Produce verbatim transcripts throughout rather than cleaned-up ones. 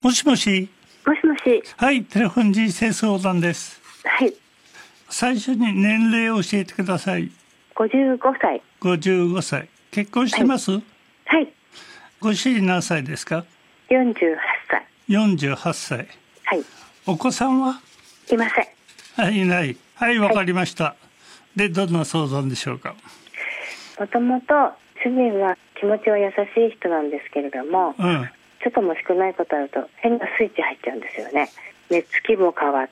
もしもし。 もしもし。 はい、テレフォン人生相談です。 はい。 最初に年齢を教えてください。 ごじゅうごさい。 ごじゅうごさい。結婚してます？ はい。はい、 ご主人何歳ですか？ よんじゅうはっさい。 よんじゅうはっさい。 はい。 お子さんは？ いません。 はい、いない。はい、わかりました。はい、で、どんな相談でしょうか？ もともと主人は気持ちは優しい人なんですけれども、 うん。 ちょっともしくないことあると変なスイッチ入っちゃうんですよね。寝つきも変わって、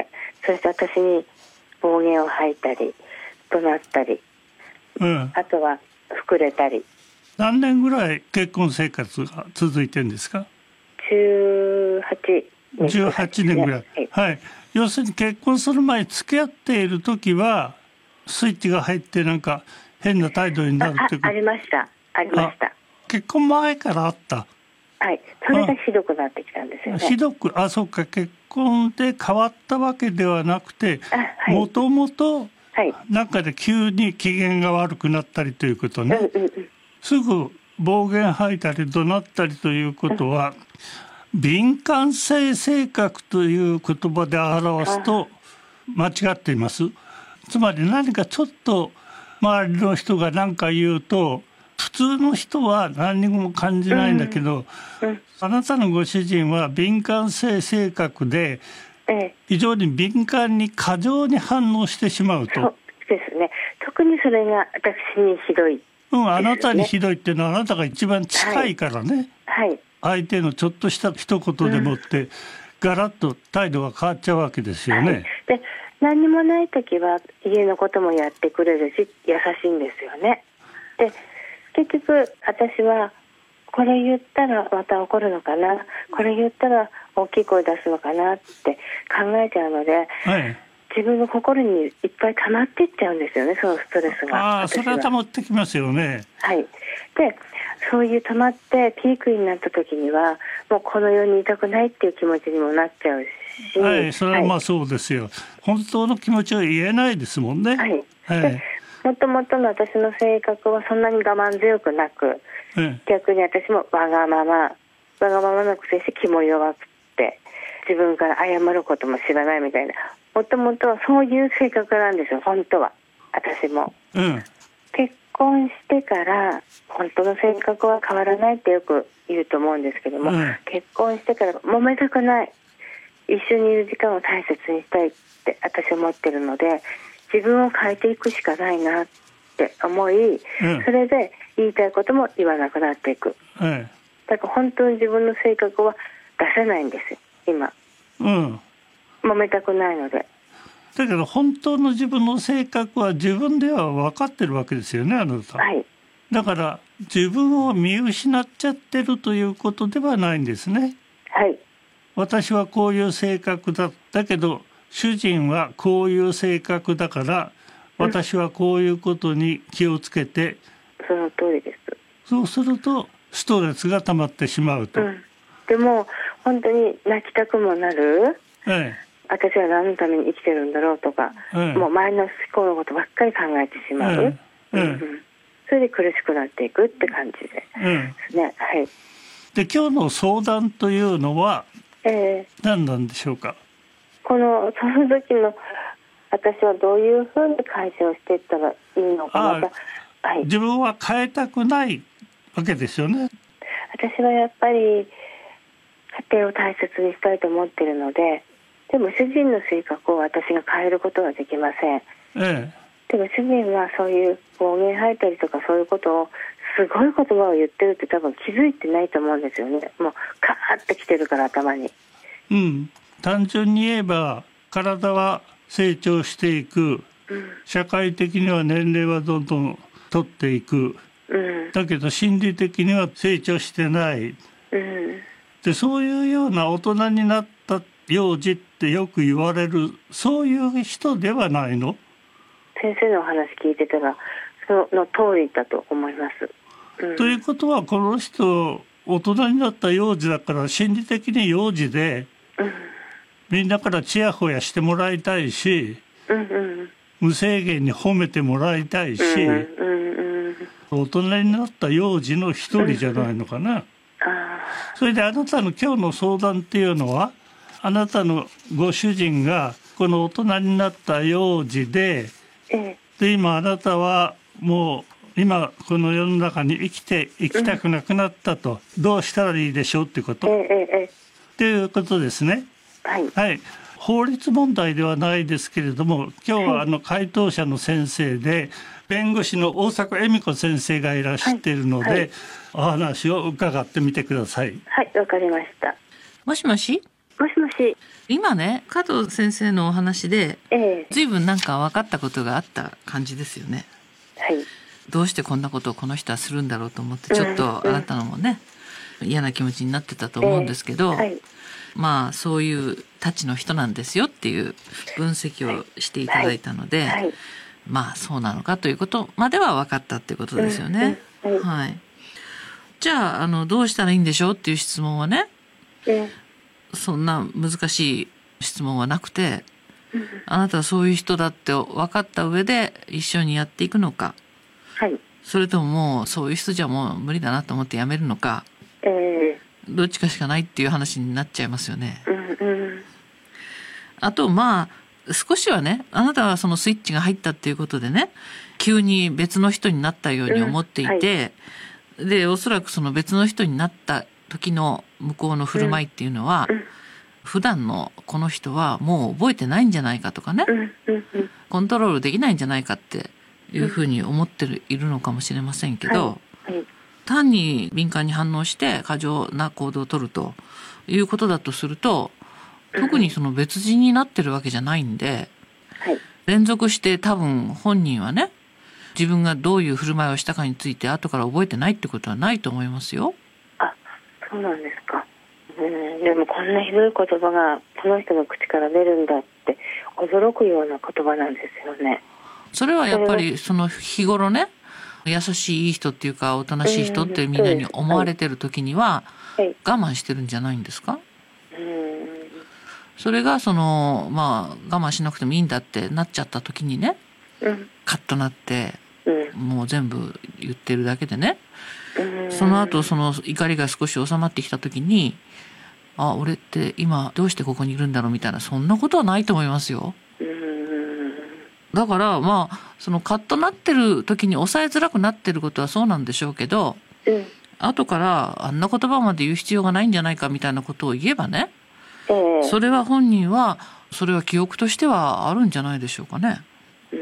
そして私に暴言を吐いたり怒鳴ったり、 うん、 あとは膨れたり。 何年ぐらい結婚生活が続いてるんですか？ じゅうはちねん。 じゅうはちねんぐらい、はい、はい。要するに結婚する前付き合っている時はスイッチが入ってなんか変な態度になるってこと？ あ, あ, ありましたありました。 結婚前からあった？ はい、それがひどくなってきたんですよね。 ひどく、あ、そっか、結婚で変わったわけではなくて、もともと中で急に機嫌が悪くなったりということね、うんうんうん、すぐ暴言吐いたり怒鳴ったりということは、うん、敏感性性格という言葉で表すと間違っています。つまり何かちょっと周りの人が何か言うと普通の人は何にも感じないんだけど、うんうん、あなたのご主人は敏感性性格で非常に敏感に過剰に反応してしまうと。 そうですね。特にそれが私にひどい、ね、 うん、あなたにひどいっていうのはあなたが一番近いからね、 はいはい、 相手のちょっとした一言でもってガラッと態度が変わっちゃうわけですよね、はい、 で何にもない時は家のこともやってくれるし優しいんですよね。で結局私はこれ言ったらまた怒るのかな、これ言ったら大きい声出すのかなって考えちゃうので、はい、自分の心にいっぱい溜まっていっちゃうんですよね、そのストレスが。 ああ、それは溜まってきますよね。 はい。でそういう溜まってピークになった時にはもうこの世にいたくないっていう気持ちにもなっちゃうし、 はい、それはまあそうですよ、はい、本当の気持ちは言えないですもんね。 はい、 はい、 でもともとの私の性格はそんなに我慢強くなく、うん、逆に私もわがままわがままなくせして気も弱くて自分から謝ることも知らないみたいな、もともとはそういう性格なんですよ本当は。私も、うん、結婚してから本当の性格は変わらないってよく言うと思うんですけども、うん、結婚してから揉めたくない、一緒にいる時間を大切にしたいって私は思ってるので、自分を変えていくしかないなって思い、うん、それで言いたいことも言わなくなっていく、うん、だから本当に自分の性格は出せないんですよ今、うん、揉めたくないので。 だけど本当の自分の性格は自分では分かってるわけですよね、あなた、はい、だから自分を見失っちゃってるということではないんですね。 はい、 私はこういう性格だったけど主人はこういう性格だから私はこういうことに気をつけて、うん、 その通りです。 そうするとストレスが溜まってしまうと、うん、 でも本当に泣きたくもなる、ええ、私は何のために生きてるんだろうとか、ええ、もうマイナス思考のことばっかり考えてしまう、ええええ、うん、それで苦しくなっていくって感じで、ええね、はい、 で今日の相談というのは何なんでしょうか。 このその時の私はどういうふうに改善をしていったらいいのか、また、はい、 自分は変えたくないわけですよね。 私はやっぱり家庭を大切にしたいと思っているので、でも主人の性格を私が変えることはできません、ええ、でも主人はそういう暴言吐いたりとかそういうことをすごい言葉を言ってるって多分気づいてないと思うんですよね。もうカーッてきてるから頭に、 うん、単純に言えば体は成長していく、うん、社会的には年齢はどんどん取っていく、うん、だけど心理的には成長してない、うん、でそういうような大人になった幼児ってよく言われる、そういう人ではないの？ 先生のお話聞いてたらその通りだと思います、うん、 ということはこの人大人になった幼児だから心理的に幼児で、うん、みんなからチヤホヤしてもらいたいし、うんうん、無制限に褒めてもらいたいし、うんうんうん、大人になった幼児の一人じゃないのかな、うんうん、あそれであなたの今日の相談っていうのは、あなたのご主人がこの大人になった幼児で、 ええ、 で今あなたはもう今この世の中に生きて生きたくなくなったと、うん、どうしたらいいでしょうっていうこと、 ええええ、 っていうことですね。 はい、 はい、法律問題ではないですけれども、今日はあの回答者の先生で弁護士の大迫恵美子先生がいらしているので、はいはい、お話を伺ってみてください。 はい、わかりました。 もしもし。 もしもし。 今ね、加藤先生のお話で、 ええ、 随分なんか分かったことがあった感じですよね。 はい。 どうしてこんなことをこの人はするんだろうと思って、ちょっとあなたのもね、うんうん、嫌な気持ちになってたと思うんですけど、えーはい、まあそういうたちの人なんですよっていう分析をしていただいたので、はいはいはい、まあそうなのかということまでは分かったっていうことですよね。うんうん、はい。じゃあ、あのどうしたらいいんでしょうっていう質問はね、えー、そんな難しい質問はなくて、うん、あなたはそういう人だって分かった上で一緒にやっていくのか、はい、それとももうそういう人じゃもう無理だなと思ってやめるのか、えー、どっちかしかないっていう話になっちゃいますよね。うんうん、あとまあ少しはね、あなたはそのスイッチが入ったっていうことでね、急に別の人になったように思っていて、うんはい、でおそらくその別の人になった時の向こうの振る舞いっていうのは、うんうん、普段のこの人はもう覚えてないんじゃないかとかね、うんうんうん、コントロールできないんじゃないかっていうふうに思ってるいるのかもしれませんけど、はいはい、単に敏感に反応して過剰な行動を取るということだとすると、特にその別人になってるわけじゃないんで、はい、連続して多分本人はね、自分がどういう振る舞いをしたかについて後から覚えてないってことはないと思いますよ。 あ、そうなんですか。うん、でもこんなひどい言葉がこの人の口から出るんだって驚くような言葉なんですよね。 それはやっぱりその日頃ね、優しいいい人っていうかおとなしい人ってみんなに思われてる時には我慢してるんじゃないんですか。うん、それがそのまあ我慢しなくてもいいんだってなっちゃった時にね、うん、カッとなって、うん、もう全部言ってるだけでね、うん、その後その怒りが少し収まってきた時に、あ、俺って今どうしてここにいるんだろうみたいな、そんなことはないと思いますよ。だからまあそのカッとなってる時に抑えづらくなってることはそうなんでしょうけど、うん、後からあんな言葉まで言う必要がないんじゃないかみたいなことを言えばね、えー、それは本人はそれは記憶としてはあるんじゃないでしょうかね。うん、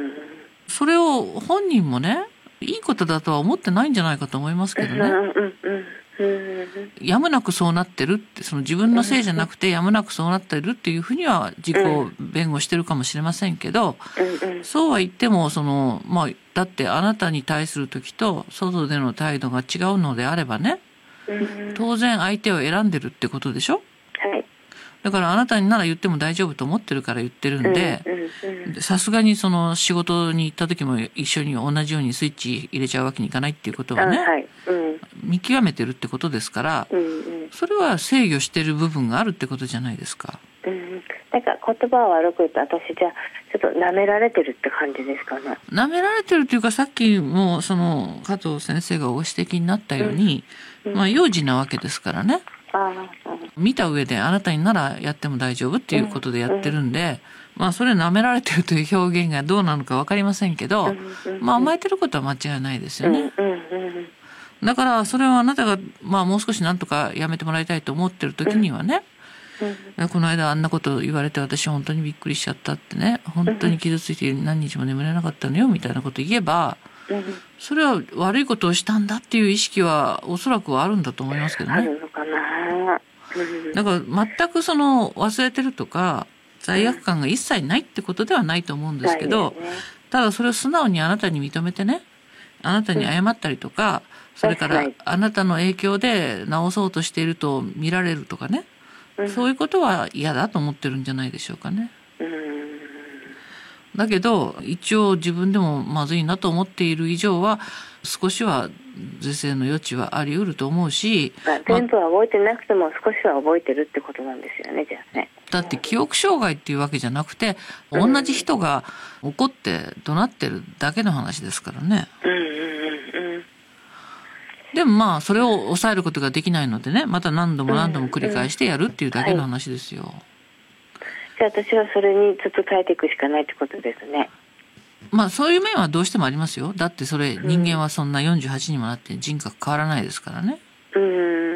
それを本人もね、いいことだとは思ってないんじゃないかと思いますけどね。うんうんうん、やむなくそうなってるって、その自分のせいじゃなくてやむなくそうなってるっていうふうには自己弁護してるかもしれませんけど、うん、そうは言ってもその、まあ、だってあなたに対する時と外での態度が違うのであればね、当然相手を選んでるってことでしょ。はい、だからあなたになら言っても大丈夫と思ってるから言ってるんで、さすがにその仕事に行った時も一緒に同じようにスイッチ入れちゃうわけにいかないっていうことはね、はい、うん、見極めてるってことですから、うんうん、それは制御してる部分があるってことじゃないですか。 うん、なんか言葉を悪く言うと私じゃちょっと舐められてるって感じですかね。 舐められてるというか、さっきもその加藤先生がご指摘になったように、うんうん、まあ幼児なわけですからね。あ、うん、見た上であなたにならやっても大丈夫っていうことでやってるんで、うん、まあそれ舐められてるという表現がどうなのか分かりませんけど、うんうん、まあ甘えてることは間違いないですよね。うんうんうん、だからそれはあなたがまあもう少しなんとかやめてもらいたいと思ってる時にはね、うん、この間あんなこと言われて私本当にびっくりしちゃったってね、本当に傷ついて何日も眠れなかったのよみたいなこと言えば、それは悪いことをしたんだっていう意識はおそらくはあるんだと思いますけどね。あるのかな。だから全くその忘れてるとか罪悪感が一切ないってことではないと思うんですけど、うんね、ただそれを素直にあなたに認めてね、あなたに謝ったりとか、うん、それからあなたの影響で直そうとしていると見られるとかね、うん、そういうことは嫌だと思ってるんじゃないでしょうかね。うん、だけど一応自分でもまずいなと思っている以上は少しは是正の余地はあり得ると思うし、 まあ、全部は覚えてなくても少しは覚えてるってことなんですよね。じゃあね、 だって記憶障害っていうわけじゃなくて、同じ人が怒って怒鳴ってるだけの話ですからね。うんうんうんうん、 でもまあそれを抑えることができないのでね、また何度も何度も繰り返してやるっていうだけの話ですよ。 うんうんはい、じゃあ私はそれにずっと耐えていくしかないってことですね。 まあそういう面はどうしてもありますよ。だってそれ人間はそんなよんじゅうはちにもなって人格変わらないですからね。 うん。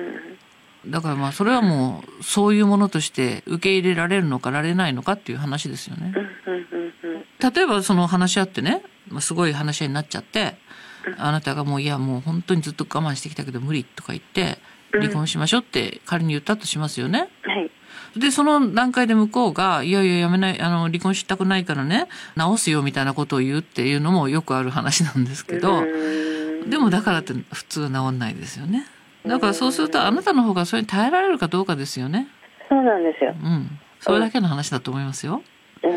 だからまあそれはもうそういうものとして受け入れられるのか、られないのかっていう話ですよね。例えばその話し合ってね、すごい話し合いになっちゃって、あなたがもういやもう本当にずっと我慢してきたけど無理とか言って離婚しましょうって仮に言ったとしますよね。 はい。 でその段階で向こうがいやいややめない、あの離婚したくないからね直すよみたいなことを言うっていうのもよくある話なんですけど、でもだからって普通は治んないですよね。だからそうするとあなたの方がそれに耐えられるかどうかですよね。 そうなんですよ。 うん、それだけの話だと思いますよ。 うん。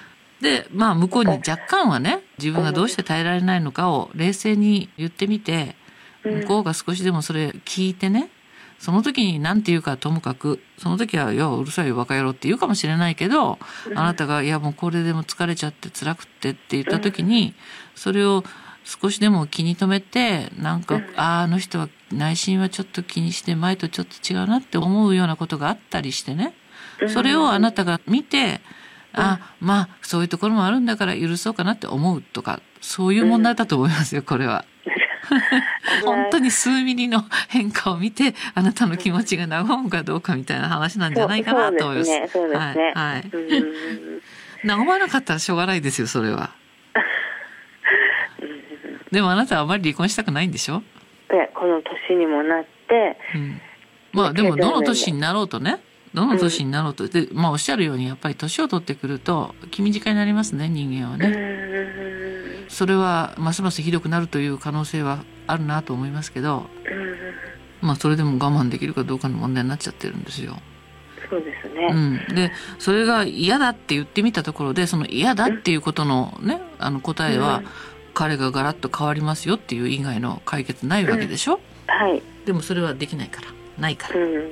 でまあ向こうに若干はね自分がどうして耐えられないのかを冷静に言ってみて、向こうが少しでもそれ聞いてね、その時に何て言うかともかく、その時は「いやうるさいよバカ野郎」って言うかもしれないけど、あなたが「いやもうこれでも疲れちゃって辛くって」って言った時にそれを少しでも気に留めて、なんか、うん、あ, あの人は内心はちょっと気にして前とちょっと違うなって思うようなことがあったりしてね、それをあなたが見て、うん、あまあそういうところもあるんだから許そうかなって思うとか、そういう問題だと思いますよ、これは。本当に数ミリの変化を見てあなたの気持ちが和むかどうかみたいな話なんじゃないかなと思います。 そうですね、そうですね。はい、はい、 和まなかったらしょうがないですよ、それは。でもあなたはあまり離婚したくないんでしょ。 でこの年にもなって、 うん、まあでもどの年になろうとね、どの年になろうと、うん、でまあおっしゃるようにやっぱり年を取ってくると気短になりますね、人間はね。うんそれはますますひどくなるという可能性はあるなと思いますけど、うんまあそれでも我慢できるかどうかの問題になっちゃってるんですよ。 そうですね。 うん、でそれが嫌だって言ってみたところで、その嫌だっていうことのね、あの答えは、うん彼がガラッと変わりますよっていう以外の解決ないわけでしょ、うんはい、 でもそれはできないからないから、 うんうんうん、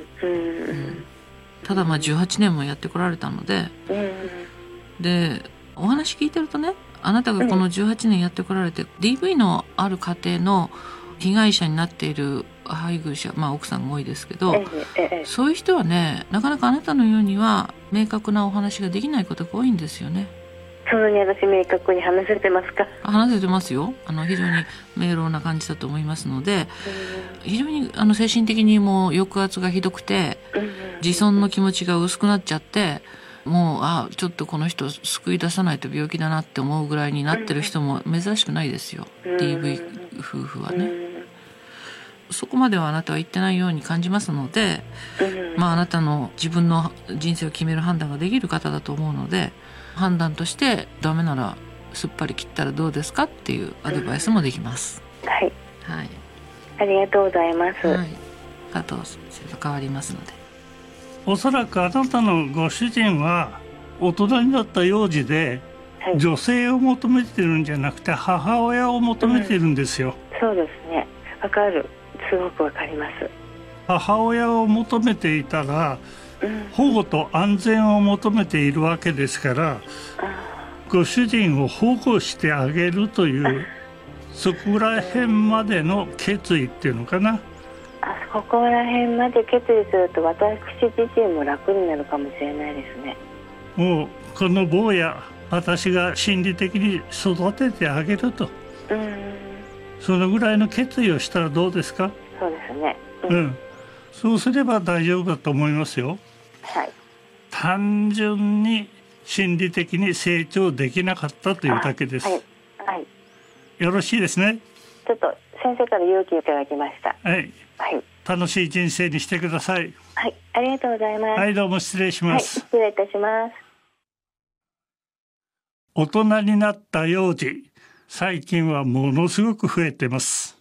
ただまあじゅうはちねんもやってこられたので、うん、でお話聞いてるとね、あなたがこのじゅうはちねんやってこられて、うん、ディーブイ のある家庭の被害者になっている配偶者、まあ奥さんが多いですけど、えええ、そういう人はねなかなかあなたのようには明確なお話ができないことが多いんですよね。 そんなに私明確に話せてますか。 話せてますよ。あの非常に明朗な感じだと思いますので、非常にあの精神的にも抑圧がひどくて、自尊の気持ちが薄くなっちゃって、もうあちょっとこの人救い出さないと病気だなって思うぐらいになってる人も珍しくないですよ、ディーブイ 夫婦はね。そこまではあなたは言ってないように感じますので、まああなたの自分の人生を決める判断ができる方だと思うので、判断としてダメならすっぱり切ったらどうですかっていうアドバイスもできます、 うん、はい、 はい、 ありがとうございます、 はい、加藤先生が変わりますので。 おそらくあなたのご主人は大人になった幼児で、はい、女性を求めてるんじゃなくて母親を求めてるんですよ、 うん、そうですね、わかる、すごくわかります。 母親を求めていたら保護と安全を求めているわけですから、ご主人を保護してあげるというそこら辺までの決意っていうのかな。 あそこら辺まで決意すると私自身も楽になるかもしれないですね。 もうこの坊や私が心理的に育ててあげると、うん、そのぐらいの決意をしたらどうですか。 そうですね、 うん、うん、そうすれば大丈夫だと思いますよ。 はい、 単純に心理的に成長できなかったというだけです。はいはい、よろしいですね。 ちょっと先生から勇気をいただきました。 はい、はい、楽しい人生にしてください。 はい、ありがとうございます。 はい、どうも失礼します。 はい、失礼いたします。 大人になった幼児、最近はものすごく増えてます。